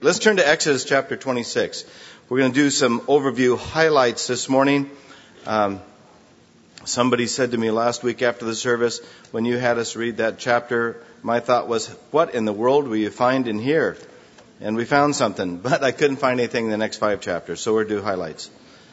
Let's turn to Exodus chapter 26. We're going to do some overview highlights this morning. Somebody said to me last week after the service, when you had us read that chapter, my thought was, what in the world will you find in here? And we found something, but I couldn't find anything in the next 5 chapters, so we'll do highlights.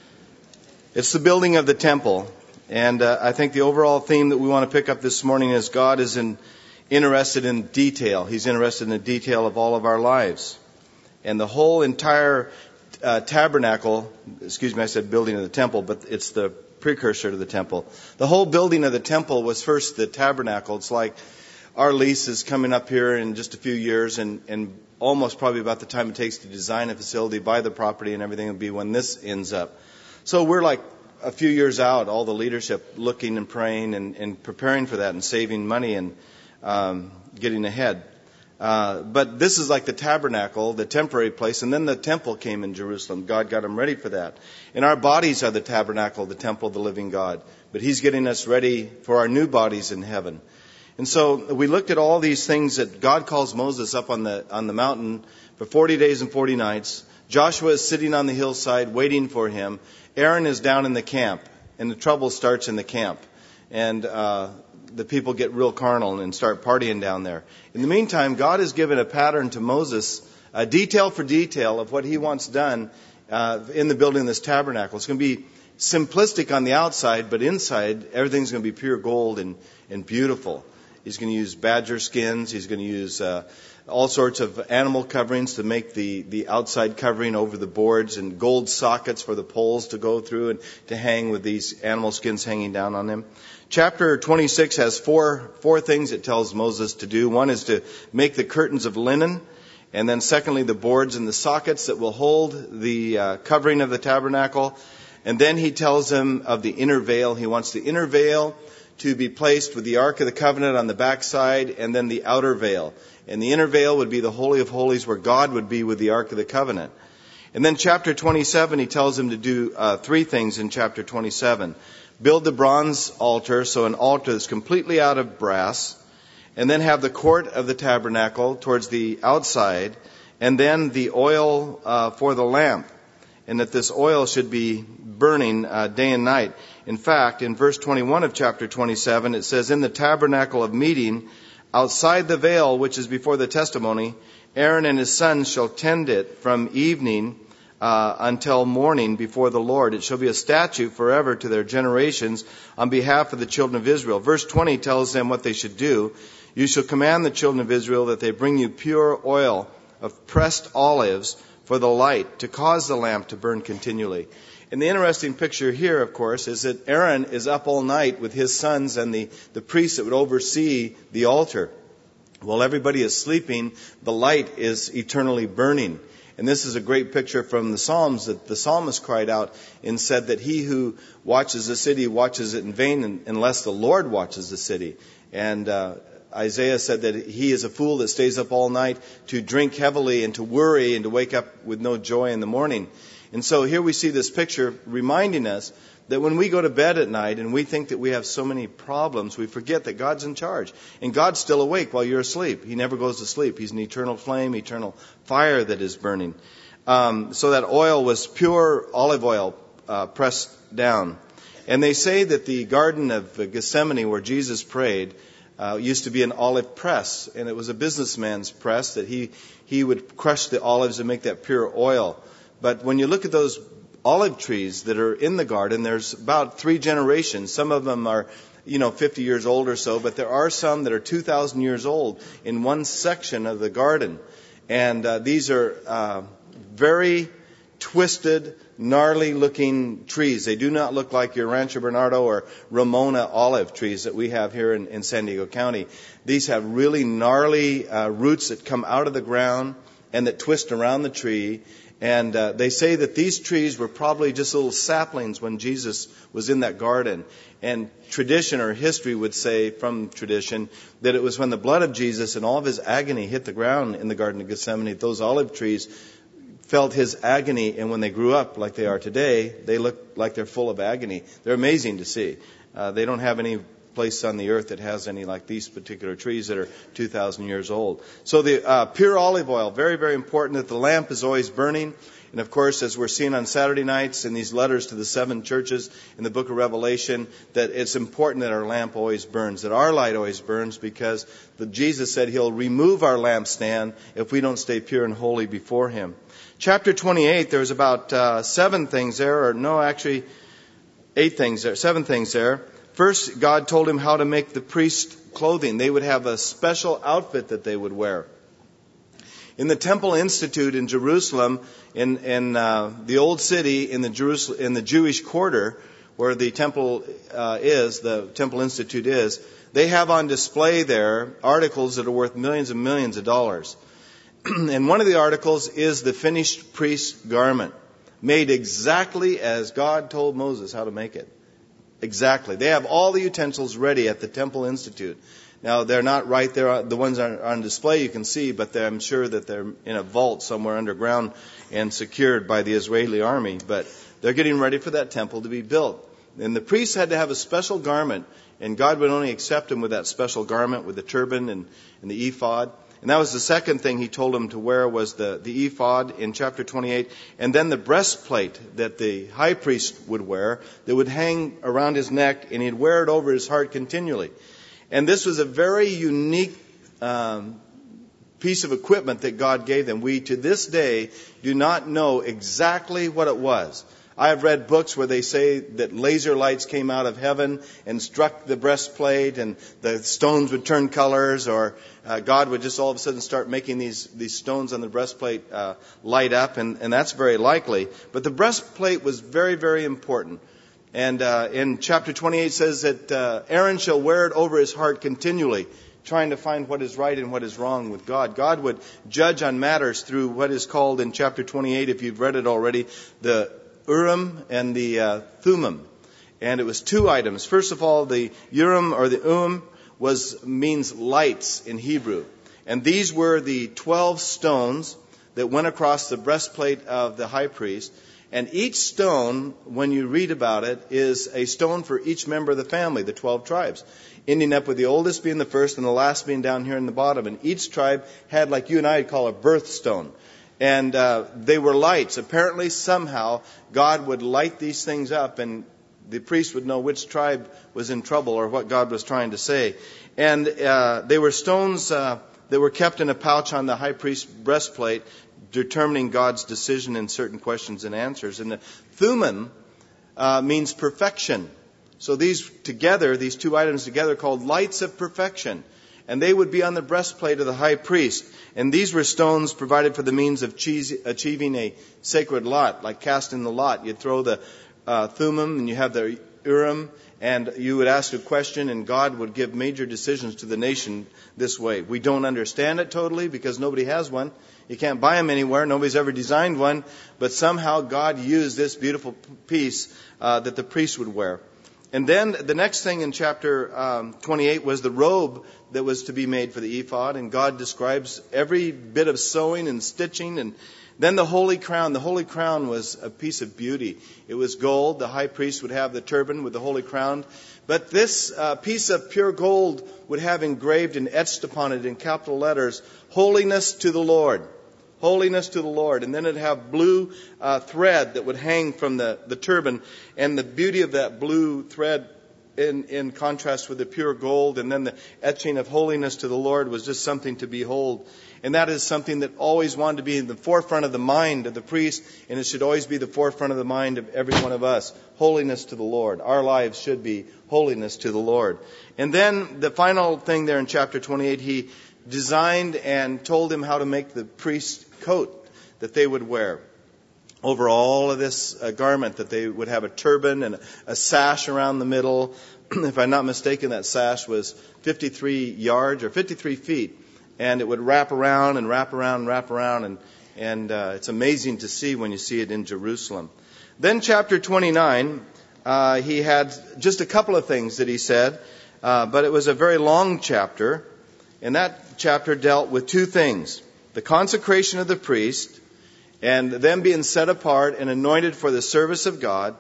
It's the building of the temple, and I think the overall theme that we want to pick up this morning is God is interested in detail. He's interested in the detail of all of our lives. And the whole entire tabernacle, I said building of the temple, but it's the precursor to the temple. The whole building of the temple was first the tabernacle. It's like our lease is coming up here in just a few years, and almost probably about the time it takes to design a facility, buy the property, and everything will be when this ends up. So we're like a few years out, all the leadership looking and praying and preparing for that and saving money and getting ahead. But this is like the tabernacle, the temporary place, and then the temple came in Jerusalem. God got them ready for that. And our bodies are the tabernacle, the temple of the living God. But He's getting us ready for our new bodies in heaven. And so we looked at all these things that God calls Moses up on the mountain for 40 days and 40 nights. Joshua is sitting on the hillside waiting for him. Aaron is down in the camp, and the trouble starts in the camp. And the people get real carnal and start partying down there. In the meantime, God has given a pattern to Moses, detail for detail of what He wants done in the building of this tabernacle. It's going to be simplistic on the outside, but inside, everything's going to be pure gold and beautiful. He's going to use badger skins. He's going to use all sorts of animal coverings to make the outside covering over the boards, and gold sockets for the poles to go through and to hang with these animal skins hanging down on them. Chapter 26 has four things it tells Moses to do. One is to make the curtains of linen, and then secondly, the boards and the sockets that will hold the covering of the tabernacle. And then he tells him of the inner veil. He wants the inner veil to be placed with the Ark of the Covenant on the backside, and then the outer veil. And the inner veil would be the Holy of Holies, where God would be with the Ark of the Covenant. And then chapter 27, he tells him to do 3 things in chapter 27. Build the bronze altar, so an altar that's completely out of brass, and then have the court of the tabernacle towards the outside, and then the oil for the lamp, and that this oil should be burning day and night. In fact, in verse 21 of chapter 27, it says, in the tabernacle of meeting, outside the veil which is before the testimony, Aaron and his sons shall tend it from evening until morning before the Lord. It shall be a statute forever to their generations on behalf of the children of Israel. Verse 20 tells them what they should do. You shall command the children of Israel that they bring you pure oil of pressed olives for the light, to cause the lamp to burn continually. And the interesting picture here, of course, is that Aaron is up all night with his sons and the priests that would oversee the altar. While everybody is sleeping, the light is eternally burning. And this is a great picture from the Psalms, that the psalmist cried out and said that he who watches the city watches it in vain unless the Lord watches the city. And Isaiah said that he is a fool that stays up all night to drink heavily and to worry and to wake up with no joy in the morning. And so here we see this picture reminding us that when we go to bed at night and we think that we have so many problems, we forget that God's in charge. And God's still awake while you're asleep. He never goes to sleep. He's an eternal flame, eternal fire that is burning. So that oil was pure olive oil pressed down. And they say that the Garden of Gethsemane, where Jesus prayed, used to be an olive press. And it was a businessman's press that he would crush the olives and make that pure oil. But when you look at those olive trees that are in the garden, there's about 3 generations. Some of them are, 50 years old or so, but there are some that are 2,000 years old in one section of the garden. And these are very twisted, gnarly-looking trees. They do not look like your Rancho Bernardo or Ramona olive trees that we have here in San Diego County. These have really gnarly roots that come out of the ground and that twist around the tree. And they say that these trees were probably just little saplings when Jesus was in that garden. And tradition or history would say, from tradition, that it was when the blood of Jesus and all of His agony hit the ground in the Garden of Gethsemane, those olive trees felt His agony. And when they grew up like they are today, they look like they're full of agony. They're amazing to see. They don't have any place on the earth that has any like these particular trees that are 2,000 years old. So the pure olive oil, very, very important that the lamp is always burning. And of course, as we're seeing on Saturday nights in these letters to the 7 churches in the book of Revelation, that it's important that our lamp always burns, that our light always burns, because Jesus said He'll remove our lampstand if we don't stay pure and holy before Him. Chapter 28, there's about 7 things there, or no, actually 8 things there, 7 things there. First, God told him how to make the priest clothing. They would have a special outfit that they would wear. In the Temple Institute in Jerusalem, in the old city, in the Jewish quarter, where the temple the Temple Institute is, they have on display there articles that are worth millions and millions of dollars. And one of the articles is the finished priest's garment, made exactly as God told Moses how to make it. Exactly. They have all the utensils ready at the Temple Institute. Now, they're not right there. The ones on display you can see, but I'm sure that they're in a vault somewhere underground and secured by the Israeli army. But they're getting ready for that temple to be built. And the priests had to have a special garment, and God would only accept them with that special garment, with the turban and the ephod. And that was the second thing He told him to wear, was the ephod in chapter 28. And then the breastplate that the high priest would wear, that would hang around his neck, and he'd wear it over his heart continually. And this was a very unique piece of equipment that God gave them. We, to this day, do not know exactly what it was. I have read books where they say that laser lights came out of heaven and struck the breastplate, and the stones would turn colors, or God would just all of a sudden start making these stones on the breastplate light up, and that's very likely. But the breastplate was very, very important. And in chapter 28 says that Aaron shall wear it over his heart continually, trying to find what is right and what is wrong with God. God would judge on matters through what is called in chapter 28, if you've read it already, the Urim and the Thummim. And it was 2 items. First of all, the Urim or the means lights in Hebrew. And these were the 12 stones that went across the breastplate of the high priest. And each stone, when you read about it, is a stone for each member of the family, the 12 tribes, ending up with the oldest being the first and the last being down here in the bottom. And each tribe had, like you and I would call, a birthstone. And they were lights. Apparently, somehow, God would light these things up, and the priest would know which tribe was in trouble or what God was trying to say. And they were stones that were kept in a pouch on the high priest's breastplate, determining God's decision in certain questions and answers. And the Thummim means perfection. So these 2 items together, called lights of perfection. And they would be on the breastplate of the high priest. And these were stones provided for the means of achieving a sacred lot, like casting the lot. You'd throw the Thummim, and you have the Urim, and you would ask a question, and God would give major decisions to the nation this way. We don't understand it totally, because nobody has one. You can't buy them anywhere. Nobody's ever designed one. But somehow God used this beautiful piece that the priest would wear. And then the next thing in chapter 28 was the robe that was to be made for the ephod. And God describes every bit of sewing and stitching. And then the holy crown. The holy crown was a piece of beauty. It was gold. The high priest would have the turban with the holy crown. But this piece of pure gold would have engraved and etched upon it in capital letters, "Holiness to the Lord." Holiness to the Lord. And then it'd have blue thread that would hang from the turban. And the beauty of that blue thread in contrast with the pure gold, and then the etching of holiness to the Lord, was just something to behold. And that is something that always wanted to be in the forefront of the mind of the priest, and it should always be the forefront of the mind of every one of us. Holiness to the Lord. Our lives should be holiness to the Lord. And then the final thing there in chapter 28, He designed and told him how to make the priest's coat that they would wear over all of this garment, that they would have a turban and a sash around the middle. If I'm not mistaken, that sash was 53 yards or 53 feet, and it would wrap around and wrap around and wrap around, and it's amazing to see when you see it in Jerusalem. Then chapter 29, he had just a couple of things that he said, but it was a very long chapter. And that chapter dealt with 2 things: the consecration of the priest, and them being set apart and anointed for the service of God,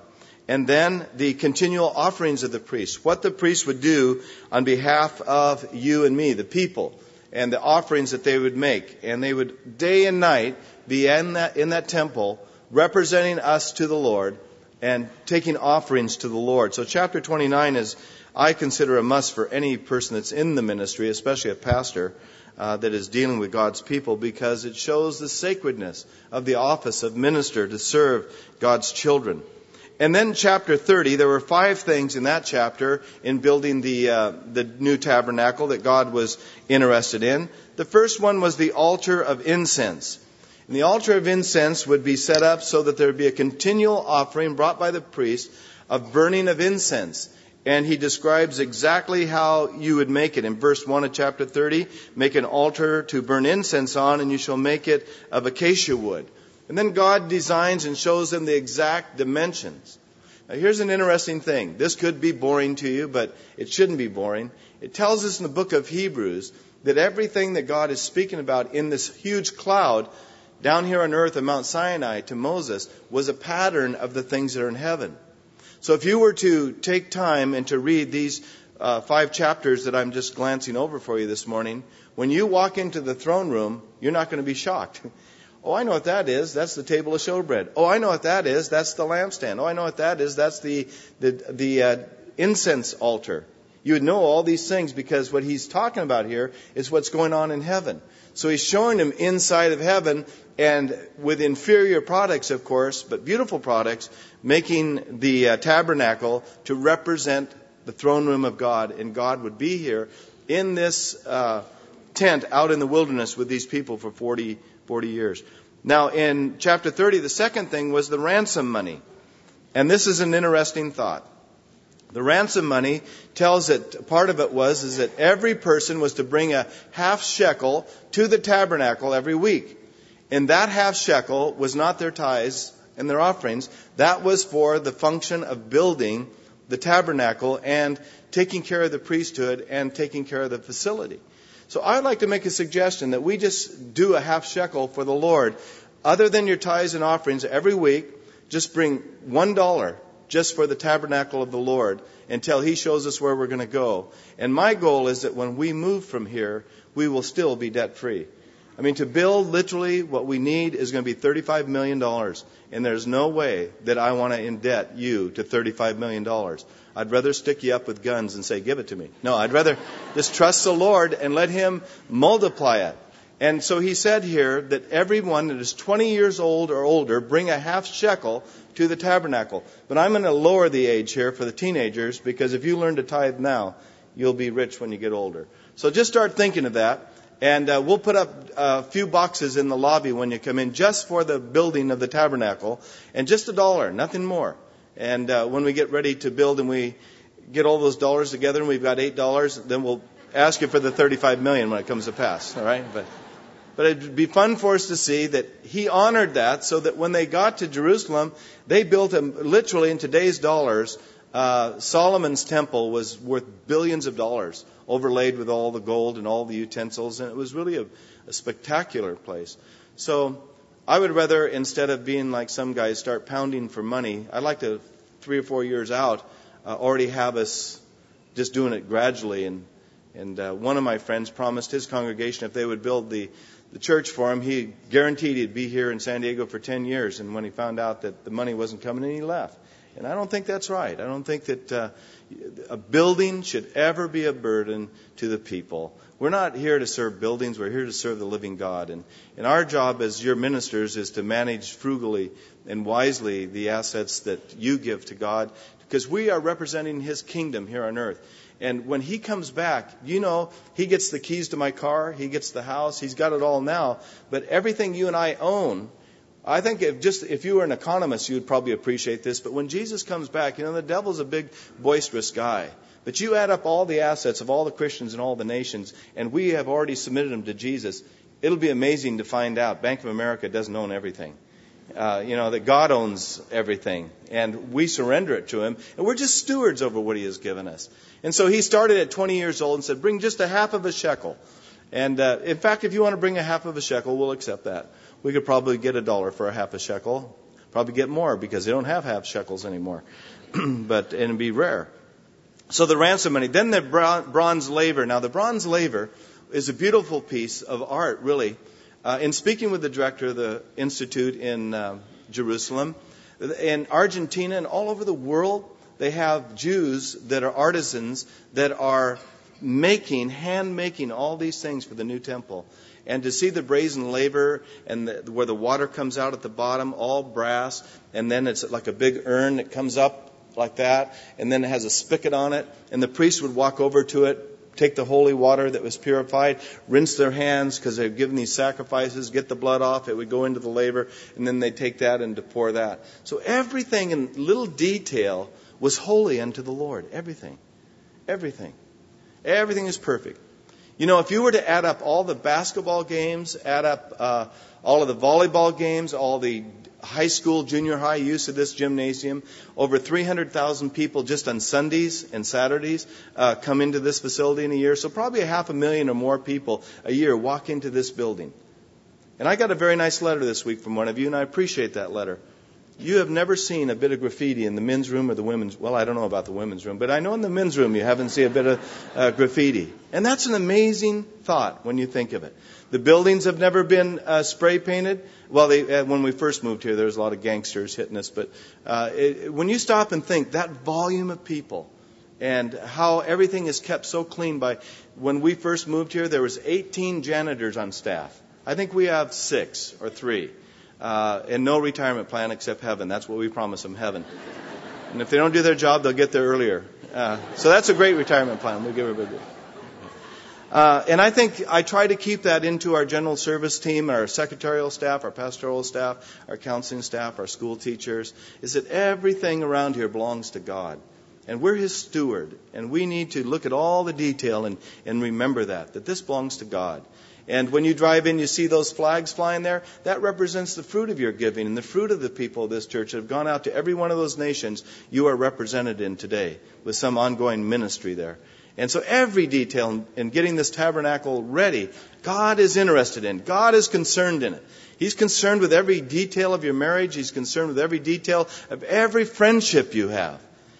And then the continual offerings of the priest, what the priest would do on behalf of you and me, the people, and the offerings that they would make. And they would day and night be in that temple representing us to the Lord and taking offerings to the Lord. So chapter 29 is, I consider, a must for any person that's in the ministry, especially a pastor that is dealing with God's people, because it shows the sacredness of the office of minister to serve God's children. And then chapter 30, there were 5 things in that chapter in building the new tabernacle that God was interested in. The first one was the altar of incense. And the altar of incense would be set up so that there would be a continual offering brought by the priest of burning of incense. And he describes exactly how you would make it. In verse 1 of chapter 30, make an altar to burn incense on, and you shall make it of acacia wood. And then God designs and shows them the exact dimensions. Now here's an interesting thing. This could be boring to you, but it shouldn't be boring. It tells us in the book of Hebrews that everything that God is speaking about in this huge cloud down here on earth at Mount Sinai to Moses was a pattern of the things that are in heaven. So if you were to take time and to read these 5 chapters that I'm just glancing over for you this morning, when you walk into the throne room, you're not going to be shocked. Oh, I know what that is. That's the table of showbread. Oh, I know what that is. That's the lampstand. Oh, I know what that is. That's the incense altar. You would know all these things because what he's talking about here is what's going on in heaven. So he's showing them inside of heaven, and with inferior products, of course, but beautiful products, making the tabernacle to represent the throne room of God. And God would be here in this tent out in the wilderness with these people for 40 years. Now, in chapter 30, the second thing was the ransom money. And this is an interesting thought. The ransom money tells that part of it is that every person was to bring a half shekel to the tabernacle every week. And that half shekel was not their tithes and their offerings. That was for the function of building the tabernacle and taking care of the priesthood and taking care of the facility. So I'd like to make a suggestion that we just do a half shekel for the Lord. Other than your tithes and offerings every week, just bring $1 just for the tabernacle of the Lord until he shows us where we're going to go. And my goal is that when we move from here, we will still be debt free. I mean, to build literally what we need is going to be $35 million. And there's no way that I want to indebt you to $35 million. I'd rather stick you up with guns and say, give it to me. No, I'd rather just trust the Lord and let him multiply it. And so he said here that everyone that is 20 years old or older, bring a half shekel to the tabernacle. But I'm going to lower the age here for the teenagers, because if you learn to tithe now, you'll be rich when you get older. So just start thinking of that. And we'll put up a few boxes in the lobby when you come in just for the building of the tabernacle. And just $1, nothing more. And when we get ready to build and we get all those dollars together and we've got $8, then we'll ask you for the $35 million when it comes to pass. All right? But it'd be fun for us to see that he honored that, so that when they got to Jerusalem, they built literally in today's dollars, Solomon's temple was worth billions of dollars, overlaid with all the gold and all the utensils, and it was really a spectacular place. So I would rather, instead of being like some guys, start pounding for money, I'd like to, 3 or 4 years out, already have us just doing it gradually. And one of my friends promised his congregation if they would build the church for him, he guaranteed he'd be here in San Diego for 10 years. And when he found out that the money wasn't coming in, he left. And I don't think that's right. I don't think that a building should ever be a burden to the people. We're not here to serve buildings. We're here to serve the living God. And our job as your ministers is to manage frugally and wisely the assets that you give to God, because we are representing his kingdom here on earth. And when he comes back, you know, he gets the keys to my car, he gets the house, he's got it all now. But everything you and I own, I think if you were an economist, you would probably appreciate this. But when Jesus comes back, you know, the devil's a big, boisterous guy. But you add up all the assets of all the Christians in all the nations, and we have already submitted them to Jesus. It'll be amazing to find out Bank of America doesn't own everything. That God owns everything, and we surrender it to him, and we're just stewards over what he has given us. And so he started at 20 years old and said, bring just a half of a shekel. And in fact, if you want to bring a half of a shekel, we'll accept that. We could probably get $1 for a half a shekel. Probably get more because they don't have half shekels anymore. But it'd be rare. So the ransom money. Then the bronze laver. Now the bronze laver is a beautiful piece of art, really. In speaking with the director of the Institute in Jerusalem, in Argentina and all over the world, they have Jews that are artisans that are hand making all these things for the new temple. And to see the brazen laver and where the water comes out at the bottom, all brass, and then it's like a big urn that comes up like that, and then it has a spigot on it, and the priest would walk over to it, take the holy water that was purified, rinse their hands because they've given these sacrifices, get the blood off, it would go into the laver, and then they'd take that and to pour that. So everything in little detail was holy unto the Lord. Everything. Everything. Everything is perfect. You know, if you were to add up all the basketball games, add up all of the volleyball games, all the high school, junior high use of this gymnasium, over 300,000 people just on Sundays and Saturdays come into this facility in a year. So probably 500,000 or more people a year walk into this building. And I got a very nice letter this week from one of you, and I appreciate that letter. You have never seen a bit of graffiti in the men's room or the women's. Well, I don't know about the women's room, but I know in the men's room you haven't seen a bit of graffiti. And that's an amazing thought when you think of it. The buildings have never been spray painted. Well, when we first moved here, there was a lot of gangsters hitting us. But when you stop and think, that volume of people and how everything is kept so clean by... When we first moved here, there was 18 janitors on staff. I think we have 6 or 3. And no retirement plan except heaven. That's what we promise them, heaven. And if they don't do their job, they'll get there earlier. So that's a great retirement plan. We'll give everybody. And I think I try to keep that into our general service team, our secretarial staff, our pastoral staff, our counseling staff, our school teachers, is that everything around here belongs to God. And we're His steward. And we need to look at all the detail and remember that this belongs to God. And when you drive in, you see those flags flying there. That represents the fruit of your giving and the fruit of the people of this church that have gone out to every one of those nations you are represented in today with some ongoing ministry there. And so every detail in getting this tabernacle ready, God is interested in. God is concerned in it. He's concerned with every detail of your marriage. He's concerned with every detail of every friendship you have.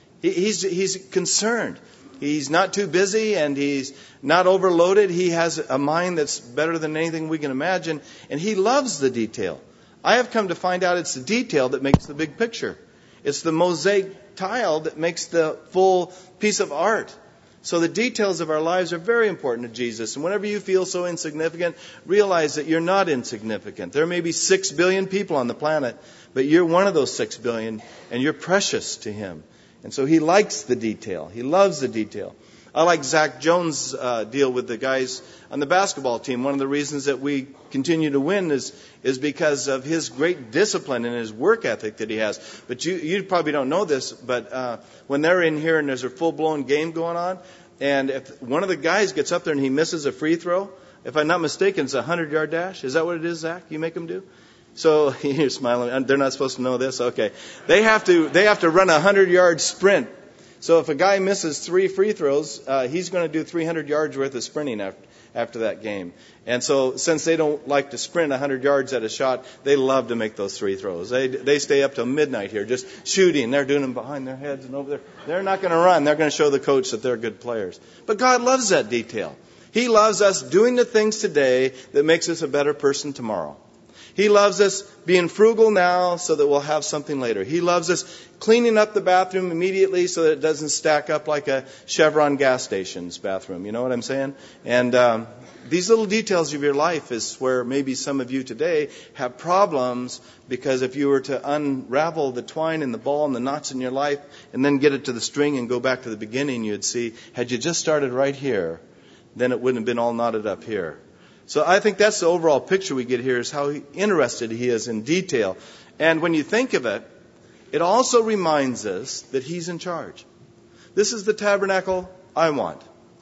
He's concerned. He's not too busy and He's not overloaded. He has a mind that's better than anything we can imagine. And He loves the detail. I have come to find out it's the detail that makes the big picture. It's the mosaic tile that makes the full piece of art. So the details of our lives are very important to Jesus. And whenever you feel so insignificant, realize that you're not insignificant. There may be 6 billion people on the planet, but you're one of those 6 billion, and you're precious to Him. And so He likes the detail. He loves the detail. I like Zach Jones' deal with the guys on the basketball team. One of the reasons that we continue to win is because of his great discipline and his work ethic that he has. But you probably don't know this, but when they're in here and there's a full-blown game going on, and if one of the guys gets up there and he misses a free throw, if I'm not mistaken, it's a 100-yard dash. Is that what it is, Zach? You make them do? So you're smiling. They're not supposed to know this. Okay, they have to run a 100-yard sprint. So if a guy misses 3 free throws, he's going to do 300 yards worth of sprinting after that game. And so since they don't like to sprint 100 yards at a shot, they love to make those 3 throws. They stay up till midnight here just shooting. They're doing them behind their heads and over there. They're not going to run. They're going to show the coach that they're good players. But God loves that detail. He loves us doing the things today that makes us a better person tomorrow. He loves us being frugal now so that we'll have something later. He loves us cleaning up the bathroom immediately so that it doesn't stack up like a Chevron gas station's bathroom. You know what I'm saying? And these little details of your life is where maybe some of you today have problems, because if you were to unravel the twine and the ball and the knots in your life and then get it to the string and go back to the beginning, you'd see, had you just started right here, then it wouldn't have been all knotted up here. So I think that's the overall picture we get here, is how interested He is in detail. And when you think of it, it also reminds us that He's in charge. This is the tabernacle I want.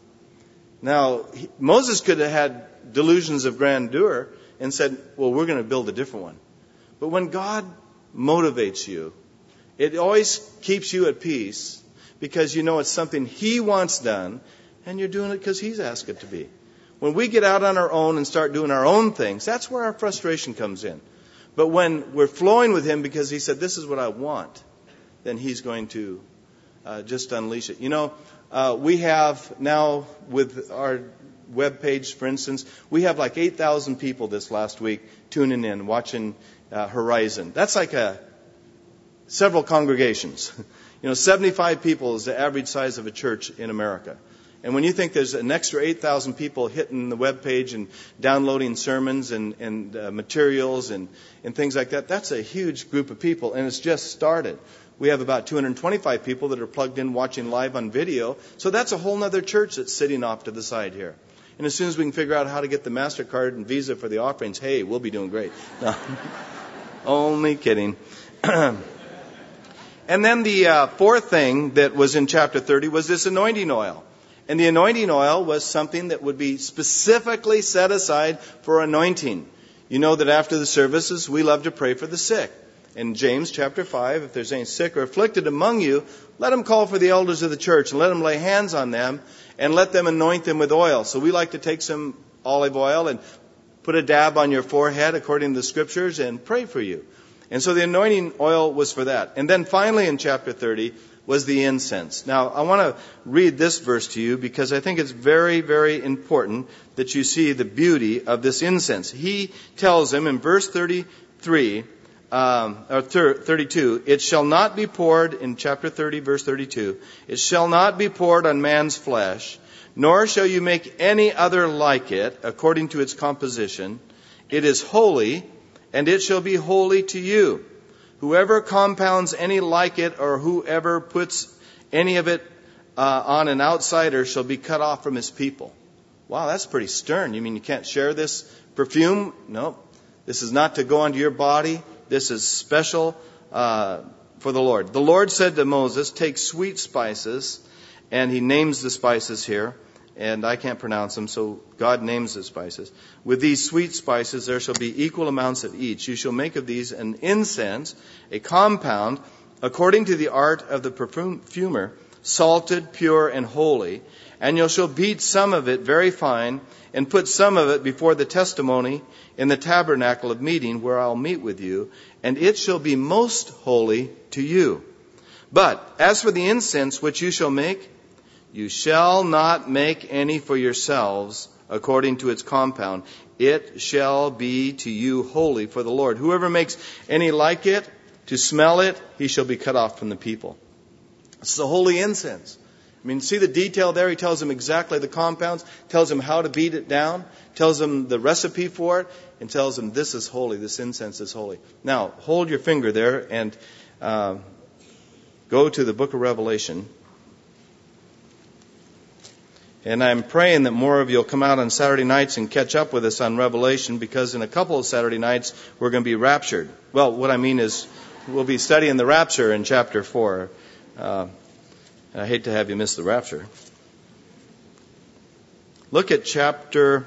Now, Moses could have had delusions of grandeur and said, well, we're going to build a different one. But when God motivates you, it always keeps you at peace, because you know it's something He wants done, and you're doing it because He's asked it to be. When we get out on our own and start doing our own things, that's where our frustration comes in. But when we're flowing with Him because He said, this is what I want, then He's going to just unleash it. You know, we have now with our web page, for instance, we have like 8,000 people this last week tuning in, watching Horizon. That's like several congregations. 75 people is the average size of a church in America. And when you think there's an extra 8,000 people hitting the web page and downloading sermons and materials and things like that, that's a huge group of people, and it's just started. We have about 225 people that are plugged in watching live on video. So that's a whole other church that's sitting off to the side here. And as soon as we can figure out how to get the MasterCard and Visa for the offerings, hey, we'll be doing great. No. Only kidding. And then the fourth thing that was in chapter 30 was this anointing oil. And the anointing oil was something that would be specifically set aside for anointing. You know that after the services, we love to pray for the sick. In James chapter 5, if there's any sick or afflicted among you, let them call for the elders of the church and let them lay hands on them and let them anoint them with oil. So we like to take some olive oil and put a dab on your forehead according to the scriptures and pray for you. And so the anointing oil was for that. And then finally in chapter 30 was the incense. Now I want to read this verse to you because I think it's very, very important that you see the beauty of this incense. He tells them in verse 32, it shall not be poured, in chapter 30, verse 32, it shall not be poured on man's flesh, nor shall you make any other like it, according to its composition. It is holy, and it shall be holy to you. Whoever compounds any like it, or whoever puts any of it on an outsider shall be cut off from his people. Wow, that's pretty stern. You mean you can't share this perfume? No. This is not to go onto your body. This is special for the Lord. The Lord said to Moses, take sweet spices, and He names the spices here, and I can't pronounce them, so God names the spices. With these sweet spices there shall be equal amounts of each. You shall make of these an incense, a compound, according to the art of the perfumer, salted, pure, and holy. And you shall beat some of it very fine, and put some of it before the testimony in the tabernacle of meeting, where I'll meet with you, and it shall be most holy to you. But as for the incense which you shall make, you shall not make any for yourselves according to its compound. It shall be to you holy for the Lord. Whoever makes any like it, to smell it, he shall be cut off from the people. It's the holy incense. I mean, see the detail there? He tells them exactly the compounds, tells them how to beat it down, tells them the recipe for it, and tells them this is holy, this incense is holy. Now, hold your finger there and go to the book of Revelation. And I'm praying that more of you will come out on Saturday nights and catch up with us on Revelation, because in a couple of Saturday nights we're going to be raptured. Well, what I mean is we'll be studying the rapture in chapter 4. I hate to have you miss the rapture. Look at chapter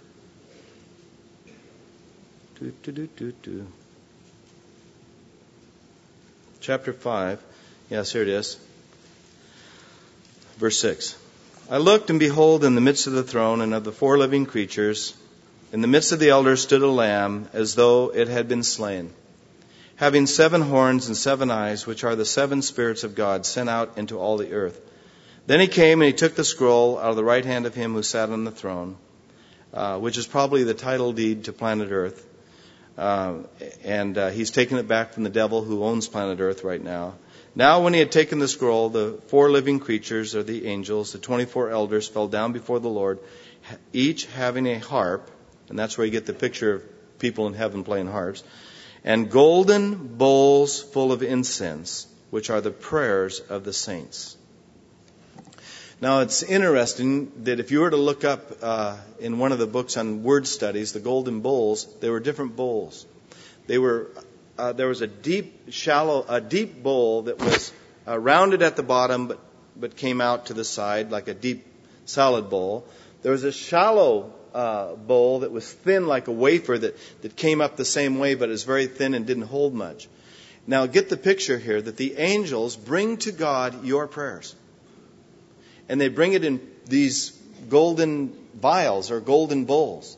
chapter 5. Yes, here it is. Verse 6. I looked, and behold, in the midst of the throne and of the 4 living creatures, in the midst of the elders stood a lamb, as though it had been slain, having 7 horns and 7 eyes, which are the 7 spirits of God sent out into all the earth. Then he came and he took the scroll out of the right hand of him who sat on the throne, which is probably the title deed to planet Earth. And he's taken it back from the devil who owns planet Earth right now. Now when he had taken the scroll, the 4 living creatures, or the angels, the 24 elders, fell down before the Lord, each having a harp, and that's where you get the picture of people in heaven playing harps, and golden bowls full of incense, which are the prayers of the saints. Now it's interesting that if you were to look up in one of the books on word studies, the golden bowls, there were different bowls. There was a deep bowl that was rounded at the bottom, but came out to the side like a deep salad bowl. There was a shallow bowl that was thin like a wafer that came up the same way, but is very thin and didn't hold much. Now get the picture here that the angels bring to God your prayers. And they bring it in these golden vials or golden bowls.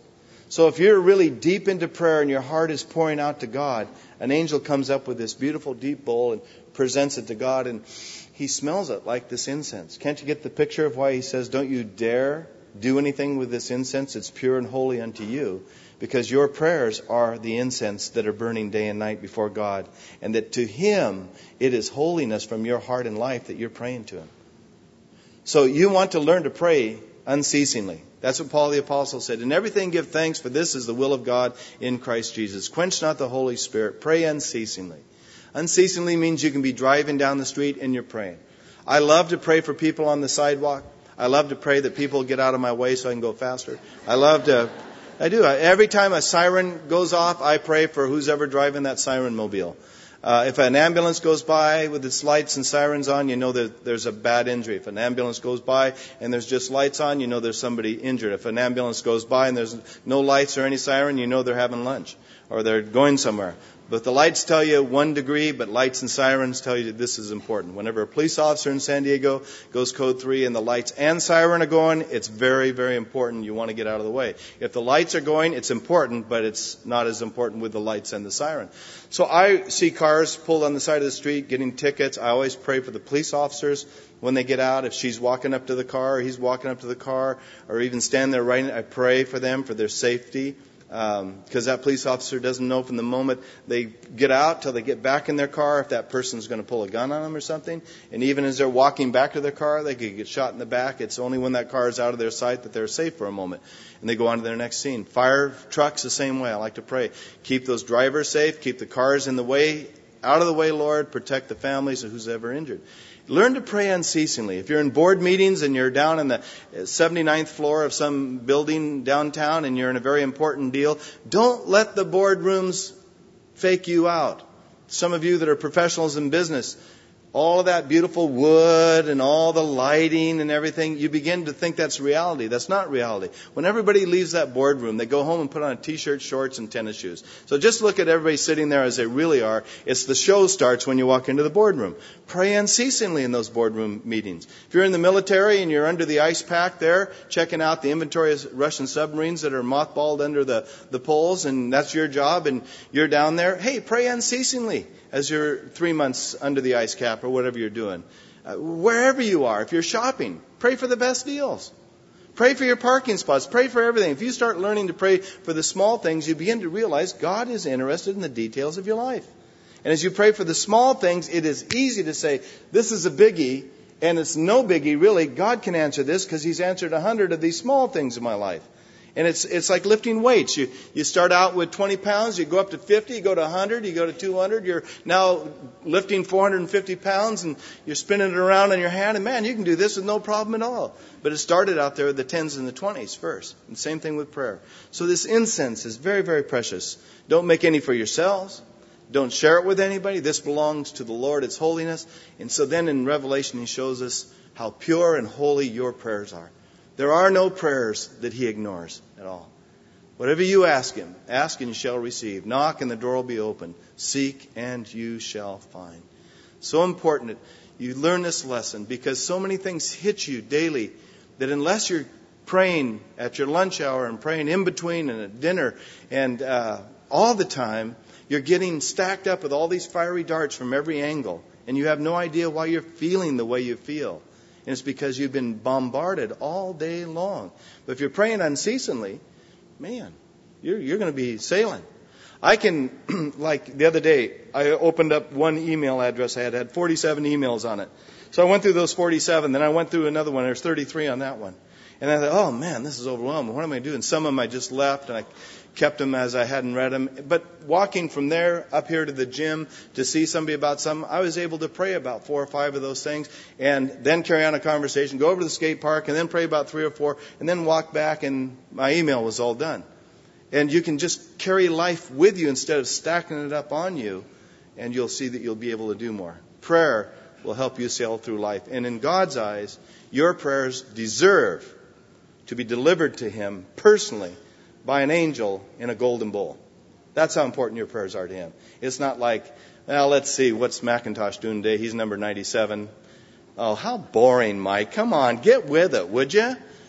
So if you're really deep into prayer and your heart is pouring out to God, an angel comes up with this beautiful deep bowl and presents it to God, and he smells it like this incense. Can't you get the picture of why he says, don't you dare do anything with this incense? It's pure and holy unto you. Because your prayers are the incense that are burning day and night before God. And that to Him, it is holiness from your heart and life that you're praying to Him. So you want to learn to pray unceasingly. That's what Paul the Apostle said. In everything give thanks, for this is the will of God in Christ Jesus. Quench not the Holy Spirit. Pray unceasingly. Unceasingly means you can be driving down the street and you're praying. I love to pray for people on the sidewalk. I love to pray that people get out of my way so I can go faster. I do. Every time a siren goes off, I pray for who's ever driving that siren mobile. If an ambulance goes by with its lights and sirens on, you know that there's a bad injury. If an ambulance goes by and there's just lights on, you know there's somebody injured. If an ambulance goes by and there's no lights or any siren, you know they're having lunch or they're going somewhere. But the lights tell you 1 degree, but lights and sirens tell you that this is important. Whenever a police officer in San Diego goes code 3 and the lights and siren are going, it's very, very important. You want to get out of the way. If the lights are going, it's important, but it's not as important with the lights and the siren. So I see cars pulled on the side of the street getting tickets. I always pray for the police officers when they get out. If she's walking up to the car or he's walking up to the car or even stand there writing, I pray for them for their safety. Because that police officer doesn't know from the moment they get out till they get back in their car if that person's going to pull a gun on them or something. And even as they're walking back to their car, they could get shot in the back. It's only when that car is out of their sight that they're safe for a moment. And they go on to their next scene. Fire trucks, the same way. I like to pray. Keep those drivers safe. Keep the cars in the way, out of the way, Lord. Protect the families of who's ever injured. Learn to pray unceasingly. If you're in board meetings and you're down in the 79th floor of some building downtown and you're in a very important deal, don't let the boardrooms fake you out. Some of you that are professionals in business, all of that beautiful wood and all the lighting and everything, you begin to think that's reality. That's not reality. When everybody leaves that boardroom, they go home and put on a t-shirt, shorts, and tennis shoes. So just look at everybody sitting there as they really are. It's the show starts when you walk into the boardroom. Pray unceasingly in those boardroom meetings. If you're in the military and you're under the ice pack there, checking out the inventory of Russian submarines that are mothballed under the poles, and that's your job, and you're down there, hey, pray unceasingly as you're 3 months under the ice cap or whatever you're doing. Wherever you are, if you're shopping, pray for the best deals. Pray for your parking spots. Pray for everything. If you start learning to pray for the small things, you begin to realize God is interested in the details of your life. And as you pray for the small things, it is easy to say, this is a biggie, and it's no biggie, really. God can answer this because He's answered 100 of these small things in my life. And it's like lifting weights. You start out with 20 pounds, you go up to 50, you go to 100, you go to 200. You're now lifting 450 pounds and you're spinning it around in your hand. And man, you can do this with no problem at all. But it started out there with the 10s and the 20s first. And same thing with prayer. So this incense is very, very precious. Don't make any for yourselves. Don't share it with anybody. This belongs to the Lord. It's holiness. And so then in Revelation, He shows us how pure and holy your prayers are. There are no prayers that He ignores at all. Whatever you ask Him, ask and you shall receive. Knock and the door will be open. Seek and you shall find. So important that you learn this lesson because so many things hit you daily that unless you're praying at your lunch hour and praying in between and at dinner and all the time, you're getting stacked up with all these fiery darts from every angle. And you have no idea why you're feeling the way you feel. And it's because you've been bombarded all day long. But if you're praying unceasingly, man, you're going to be sailing. I can, like the other day, I opened up one email address I had 47 emails on it. So I went through those 47, then I went through another one. There's 33 on that one. And I thought, oh man, this is overwhelming. What am I doing? Some of them I just left and I kept them as I hadn't read them. But walking from there up here to the gym to see somebody about something, I was able to pray about 4 or 5 of those things and then carry on a conversation, go over to the skate park and then pray about 3 or 4 and then walk back and my email was all done. And you can just carry life with you instead of stacking it up on you, and you'll see that you'll be able to do more. Prayer will help you sail through life. And in God's eyes, your prayers deserve to be delivered to Him personally by an angel in a golden bowl. That's how important your prayers are to Him. It's not like, well, let's see, what's Macintosh doing today? He's number 97. Oh, how boring, Mike. Come on, get with it, would you?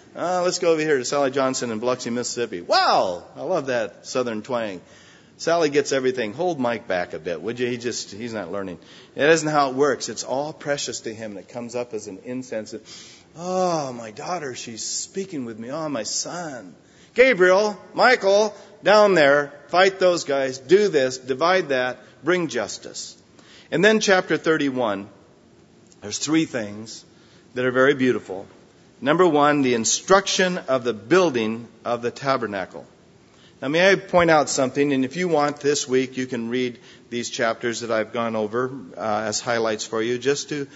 Let's go over here to Sally Johnson in Biloxi, Mississippi. Wow, I love that southern twang. Sally gets everything. Hold Mike back a bit, would you? He's not learning. It isn't how it works. It's all precious to him. It comes up as an incense. Oh, my daughter, she's speaking with me. Oh, my son. Gabriel, Michael, down there, fight those guys, do this, divide that, bring justice. And then chapter 31, there's 3 things that are very beautiful. Number 1, the instruction of the building of the tabernacle. Now, may I point out something? And if you want this week, you can read these chapters that I've gone over as highlights for you, just to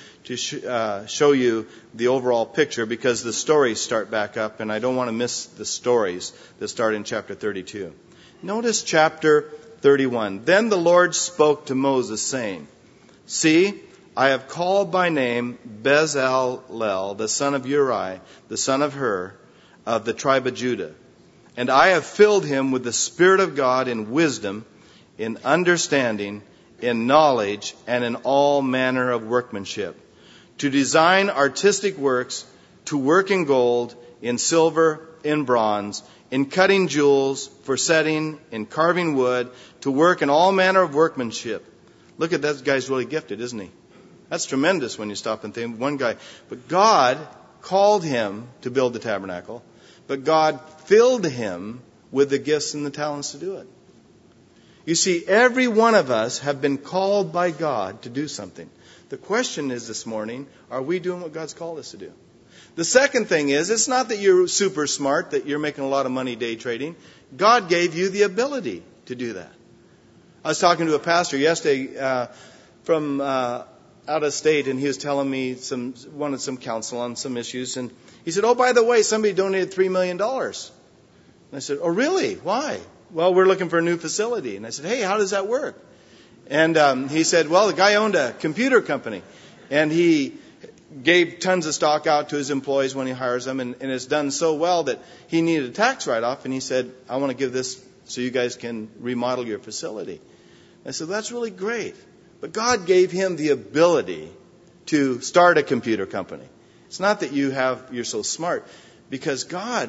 show you the overall picture, because the stories start back up, and I don't want to miss the stories that start in chapter 32. Notice chapter 31. Then the Lord spoke to Moses, saying, See, I have called by name Bezalel, the son of Uri, the son of Hur, of the tribe of Judah. And I have filled him with the Spirit of God in wisdom, in understanding, in knowledge, and in all manner of workmanship, to design artistic works, to work in gold, in silver, in bronze, in cutting jewels, for setting, in carving wood, to work in all manner of workmanship. Look at that guy's really gifted, isn't he? That's tremendous when you stop and think. One guy. But God called him to build the tabernacle. But God filled him with the gifts and the talents to do it. You see, every one of us have been called by God to do something. The question is this morning, are we doing what God's called us to do? The second thing is, it's not that you're super smart, that you're making a lot of money day trading. God gave you the ability to do that. I was talking to a pastor yesterday from out of state, and he was telling me wanted some counsel on some issues, and he said, oh, by the way, somebody donated $3 million. And I said, oh, really? Why? Well, we're looking for a new facility. And I said, hey, how does that work? And he said, well, the guy owned a computer company, and he gave tons of stock out to his employees when he hires them, and it's done so well that he needed a tax write-off, and he said, I want to give this so you guys can remodel your facility. I said, that's really great. But God gave him the ability to start a computer company. It's not that you're so smart, because God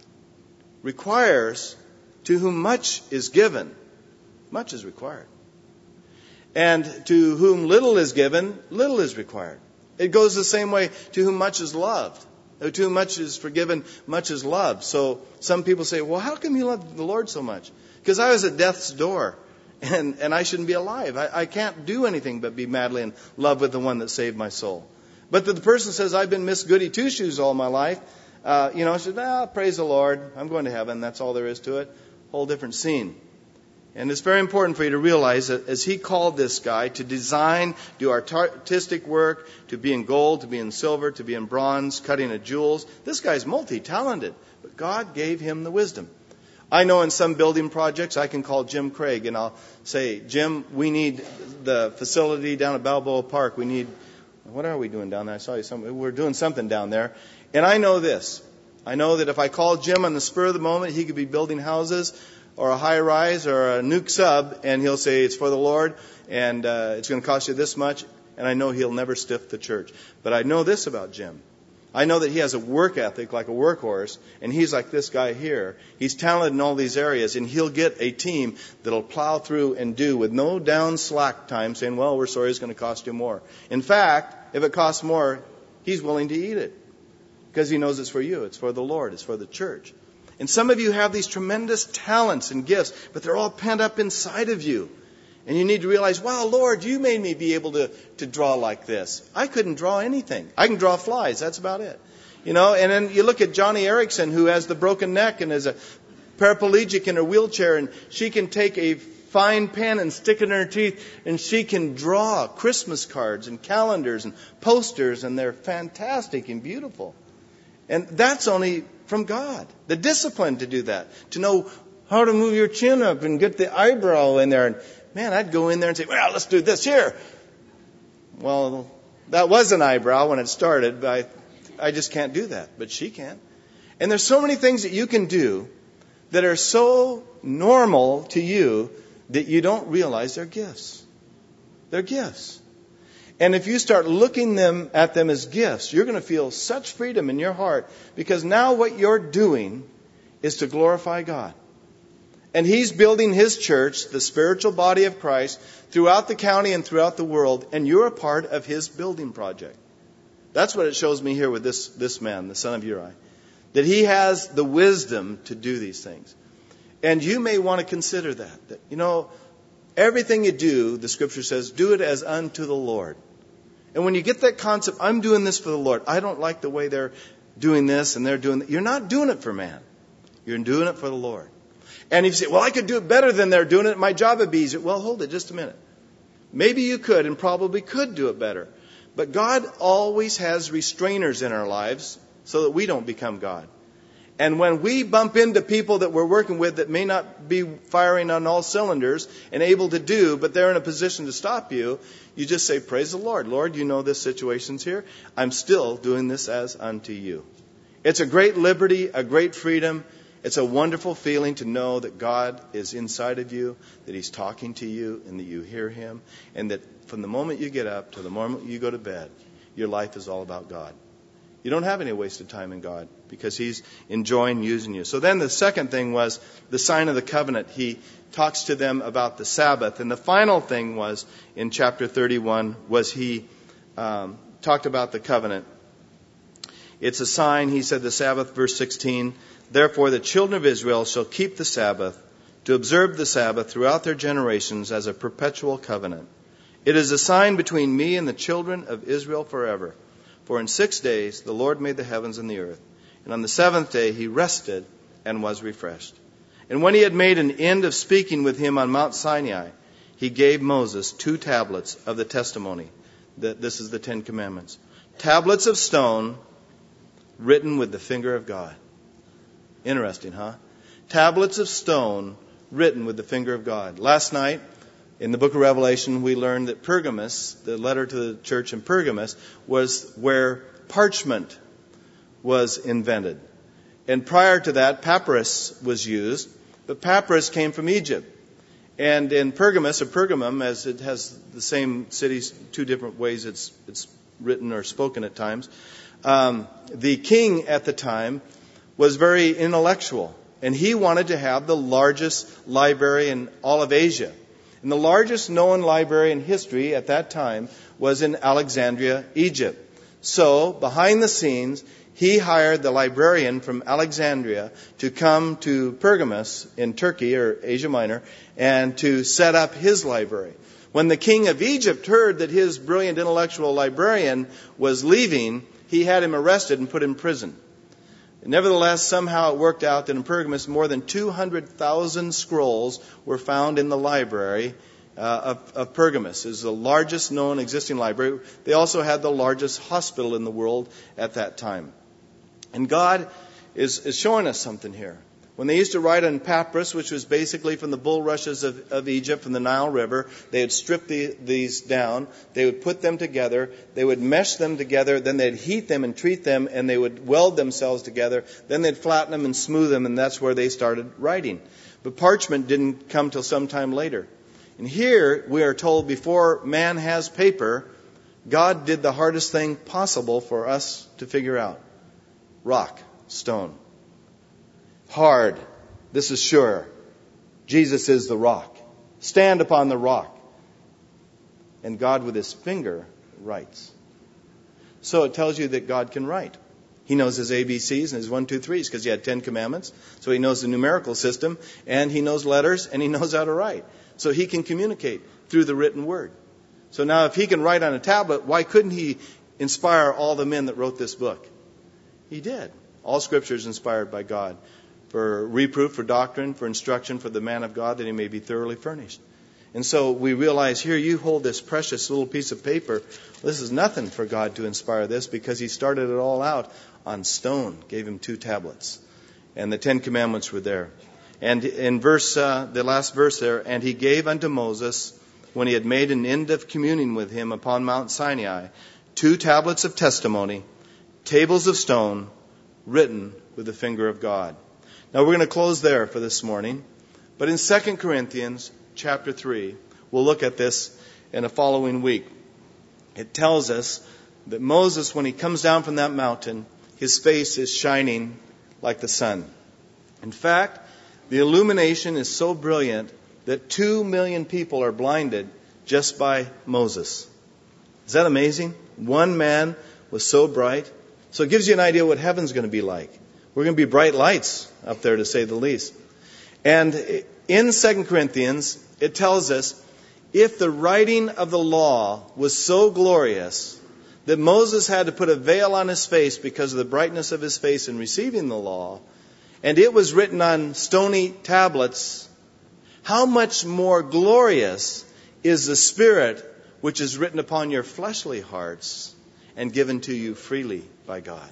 requires to whom much is given, much is required. And to whom little is given, little is required. It goes the same way to whom much is loved. To whom much is forgiven, much is loved. So some people say, well, how come you love the Lord so much? Because I was at death's door, and I shouldn't be alive. I can't do anything but be madly in love with the one that saved my soul. But the person says, I've been Miss Goody Two-Shoes all my life. I said, praise the Lord. I'm going to heaven. That's all there is to it. Whole different scene. And it's very important for you to realize that as he called this guy to design, do artistic work, to be in gold, to be in silver, to be in bronze, cutting of jewels, this guy's multi-talented. But God gave him the wisdom. I know in some building projects, I can call Jim Craig and I'll say, Jim, we need the facility down at Balboa Park. We need... What are we doing down there? I saw you we're doing something down there. And I know this. I know that if I call Jim on the spur of the moment, he could be building houses or a high rise or a nuke sub, and he'll say it's for the Lord and it's going to cost you this much. And I know he'll never stiff the church. But I know this about Jim. I know that he has a work ethic like a workhorse, and he's like this guy here. He's talented in all these areas, and he'll get a team that'll plow through and do with no down slack time saying, well, we're sorry, it's going to cost you more. In fact, if it costs more, he's willing to eat it because he knows it's for you. It's for the Lord. It's for the church. And some of you have these tremendous talents and gifts, but they're all pent up inside of you. And you need to realize, wow, Lord, you made me be able to draw like this. I couldn't draw anything. I can draw flies. That's about it. And then you look at Johnny Erickson, who has the broken neck and is a paraplegic in her wheelchair, and she can take a fine pen and stick it in her teeth, and she can draw Christmas cards and calendars and posters, and they're fantastic and beautiful. And that's only from God. The discipline to do that, to know how to move your chin up and get the eyebrow in there. And man, I'd go in there and say, well, let's do this here. Well, that was an eyebrow when it started, but I just can't do that. But she can. And there's so many things that you can do that are so normal to you that you don't realize they're gifts. They're gifts. And if you start looking at them as gifts, you're going to feel such freedom in your heart, because now what you're doing is to glorify God. And He's building His church, the spiritual body of Christ, throughout the county and throughout the world, and you're a part of His building project. That's what it shows me here with this man, the son of Uri, that he has the wisdom to do these things. And you may want to consider that everything you do, the Scripture says, do it as unto the Lord. And when you get that concept, I'm doing this for the Lord. I don't like the way they're doing this and they're doing that. You're not doing it for man. You're doing it for the Lord. And if you say, well, I could do it better than they're doing it, my job would be easier. Well, hold it just a minute. Maybe you could and probably could do it better. But God always has restrainers in our lives so that we don't become God. And when we bump into people that we're working with that may not be firing on all cylinders and able to do, but they're in a position to stop you, you just say, praise the Lord. Lord, you know this situation's here. I'm still doing this as unto you. It's a great liberty, a great freedom. It's a wonderful feeling to know that God is inside of you, that He's talking to you, and that you hear Him, and that from the moment you get up to the moment you go to bed, your life is all about God. You don't have any wasted time in God because He's enjoying using you. So then the second thing was the sign of the covenant. He talks to them about the Sabbath. And the final thing was in chapter 31 was he talked about the covenant. It's a sign, he said, the Sabbath, verse 16, therefore the children of Israel shall keep the Sabbath, to observe the Sabbath throughout their generations as a perpetual covenant. It is a sign between me and the children of Israel forever. For in 6 days the Lord made the heavens and the earth, and on the seventh day He rested and was refreshed. And when He had made an end of speaking with him on Mount Sinai, He gave Moses 2 tablets of the testimony. This is the 10 Commandments. Tablets of stone written with the finger of God. Interesting, huh? Tablets of stone written with the finger of God. Last night, in the book of Revelation, we learned that Pergamos, the letter to the church in Pergamos, was where parchment was invented. And prior to that, papyrus was used, but papyrus came from Egypt. And in Pergamos, or Pergamum, as it has the same cities, 2 different ways it's written or spoken at times, the king at the time was very intellectual, and he wanted to have the largest library in all of Asia. And the largest known library in history at that time was in Alexandria, Egypt. So, behind the scenes, he hired the librarian from Alexandria to come to Pergamos in Turkey, or Asia Minor, and to set up his library. When the king of Egypt heard that his brilliant intellectual librarian was leaving, he had him arrested and put in prison. Nevertheless, somehow it worked out that in Pergamos more than 200,000 scrolls were found in the library of Pergamos. It was the largest known existing library. They also had the largest hospital in the world at that time. And God is showing us something here. When they used to write on papyrus, which was basically from the bulrushes of Egypt, from the Nile River, they would strip these down, they would put them together, they would mesh them together, then they'd heat them and treat them, and they would weld themselves together, then they'd flatten them and smooth them, and that's where they started writing. But parchment didn't come till some time later. And here we are told before man has paper, God did the hardest thing possible for us to figure out. Rock, stone. Hard. This is sure. Jesus is the rock. Stand upon the rock. And God with His finger writes. So it tells you that God can write. He knows His ABCs and His 1, 2, 3s because He had 10 commandments. So He knows the numerical system, and He knows letters, and He knows how to write. So He can communicate through the written word. So now if He can write on a tablet, why couldn't He inspire all the men that wrote this book? He did. All Scripture is inspired by God. For reproof, for doctrine, for instruction, for the man of God, that he may be thoroughly furnished. And so we realize here you hold this precious little piece of paper. This is nothing for God to inspire this because He started it all out on stone, gave him 2 tablets. And the 10 Commandments were there. And in the last verse there, and He gave unto Moses, when he had made an end of communing with him upon Mount Sinai, 2 tablets of testimony, tables of stone, written with the finger of God. Now we're going to close there for this morning. But in 2 Corinthians chapter 3, we'll look at this in a following week. it tells us that Moses, when he comes down from that mountain, his face is shining like the sun. In fact, the illumination is so brilliant that 2 million people are blinded just by Moses. Is that amazing? One man was so bright. So it gives you an idea what heaven's going to be like. We're going to be bright lights up there, to say the least. And in 2 Corinthians, it tells us, if the writing of the law was so glorious that Moses had to put a veil on his face because of the brightness of his face in receiving the law, and it was written on stony tablets, how much more glorious is the Spirit which is written upon your fleshly hearts and given to you freely by God.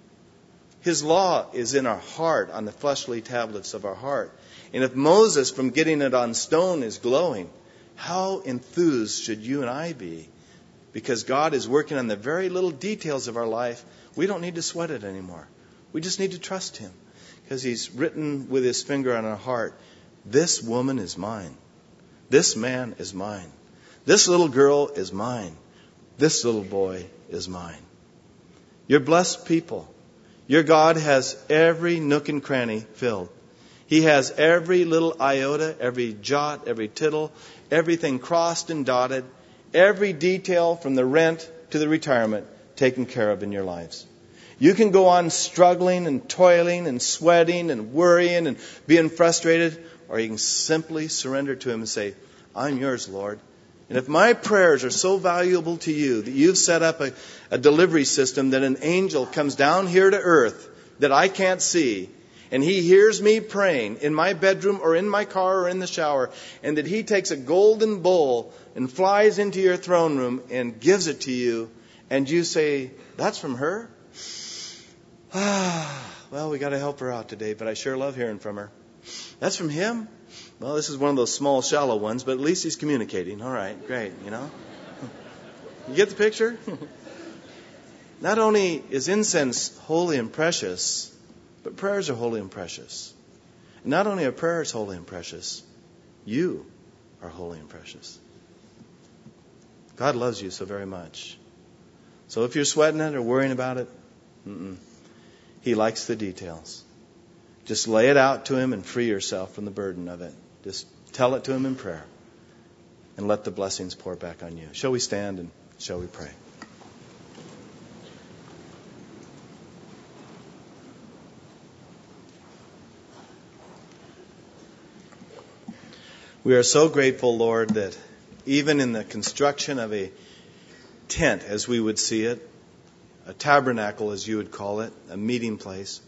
His law is in our heart, on the fleshly tablets of our heart. And if Moses, from getting it on stone, is glowing, how enthused should you and I be? Because God is working on the very little details of our life. We don't need to sweat it anymore. We just need to trust Him. Because He's written with His finger on our heart, this woman is mine. This man is mine. This little girl is mine. This little boy is mine. You're blessed people. Your God has every nook and cranny filled. He has every little iota, every jot, every tittle, everything crossed and dotted, every detail from the rent to the retirement taken care of in your lives. You can go on struggling and toiling and sweating and worrying and being frustrated, or you can simply surrender to Him and say, I'm yours, Lord. And if my prayers are so valuable to you that you've set up a delivery system that an angel comes down here to earth that I can't see, and he hears me praying in my bedroom or in my car or in the shower, and that he takes a golden bowl and flies into your throne room and gives it to you, and you say, that's from her? Well, we got to help her out today, but I sure love hearing from her. That's from him? Well, this is one of those small, shallow ones, but at least he's communicating. All right, great, You get the picture? Not only is incense holy and precious, but prayers are holy and precious. And not only are prayers holy and precious, you are holy and precious. God loves you so very much. So if you're sweating it or worrying about it, He likes the details. Just lay it out to Him and free yourself from the burden of it. Just tell it to Him in prayer and let the blessings pour back on you. Shall we stand and shall we pray? We are so grateful, Lord, that even in the construction of a tent, as we would see it, a tabernacle, as you would call it, a meeting place,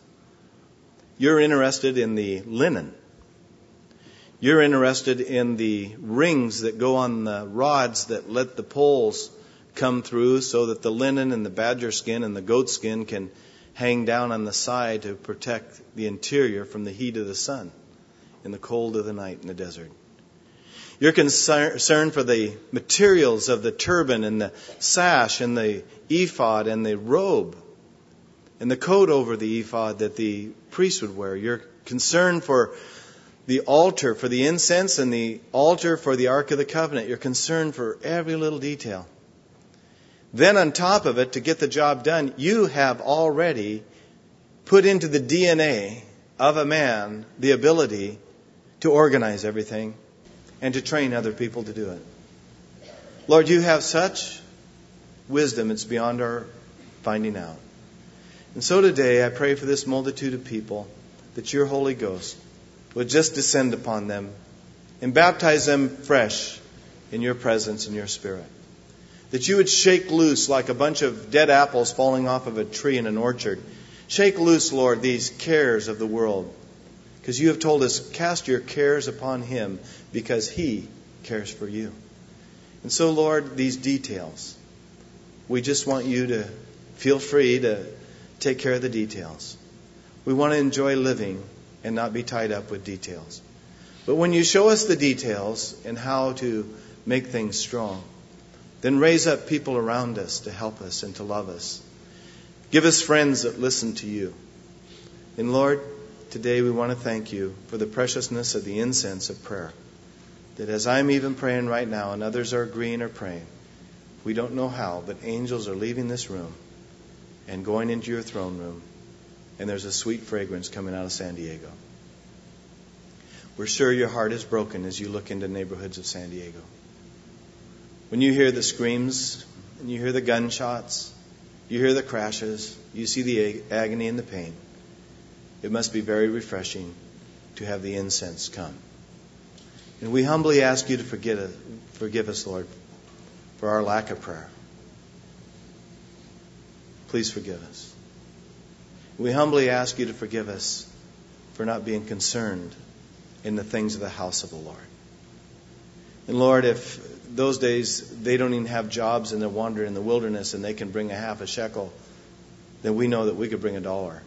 you're interested in the linen. You're interested in the rings that go on the rods that let the poles come through so that the linen and the badger skin and the goat skin can hang down on the side to protect the interior from the heat of the sun in the cold of the night in the desert. You're concerned for the materials of the turban and the sash and the ephod and the robe and the coat over the ephod that the priest would wear. You're concerned for the altar for the incense and the altar for the Ark of the Covenant. You're concerned for every little detail. Then on top of it, to get the job done, you have already put into the DNA of a man the ability to organize everything and to train other people to do it. Lord, you have such wisdom, it's beyond our finding out. And so today I pray for this multitude of people that your Holy Ghost would just descend upon them and baptize them fresh in your presence and your Spirit. That you would shake loose like a bunch of dead apples falling off of a tree in an orchard. Shake loose, Lord, these cares of the world. Because you have told us, cast your cares upon Him because He cares for you. And so, Lord, these details, we just want you to feel free to take care of the details. We want to enjoy living and not be tied up with details. But when you show us the details and how to make things strong, then raise up people around us to help us and to love us. Give us friends that listen to you. And Lord, today we want to thank you for the preciousness of the incense of prayer. That as I'm even praying right now and others are agreeing or praying, We don't know how, but angels are leaving this room and going into your throne room, and there's a sweet fragrance coming out of San Diego. We're sure your heart is broken as you look into neighborhoods of San Diego. When you hear the screams, and you hear the gunshots, you hear the crashes, you see the agony and the pain, it must be very refreshing to have the incense come. And we humbly ask you to forgive us, Lord, for our lack of prayer. Please forgive us. We humbly ask you to forgive us for not being concerned in the things of the house of the Lord. And Lord, if those days they don't even have jobs and they're wandering in the wilderness and they can bring a half a shekel, then we know that we could bring $1.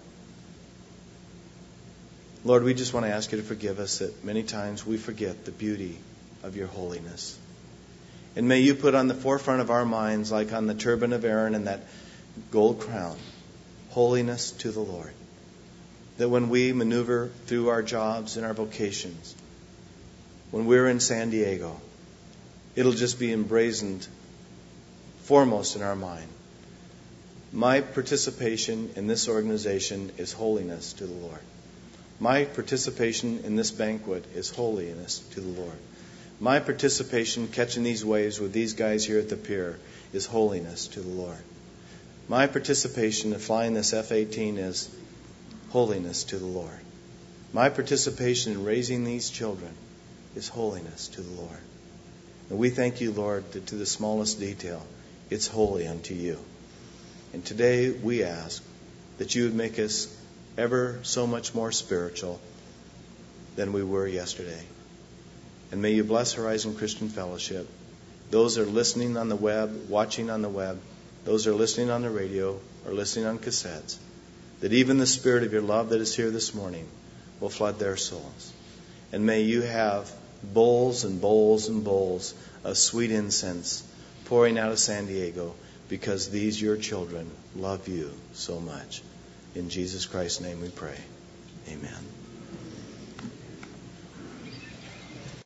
Lord, we just want to ask you to forgive us that many times we forget the beauty of your holiness. And may you put on the forefront of our minds, like on the turban of Aaron and that gold crown, holiness to the Lord. That when we maneuver through our jobs and our vocations, when we're in San Diego, it'll just be emblazoned foremost in our mind. My participation in this organization is holiness to the Lord. My participation in this banquet is holiness to the Lord. My participation catching these waves with these guys here at the pier is holiness to the Lord. My participation in flying this F-18 is holiness to the Lord. My participation in raising these children is holiness to the Lord. And we thank you, Lord, that to the smallest detail, it's holy unto you. And today we ask that you would make us ever so much more spiritual than we were yesterday. And may you bless Horizon Christian Fellowship. Those that are listening on the web, watching on the web, those that are listening on the radio or listening on cassettes, that even the spirit of your love that is here this morning will flood their souls. And may you have bowls and bowls and bowls of sweet incense pouring out of San Diego because these, your children, love you so much. In Jesus Christ's name we pray. Amen.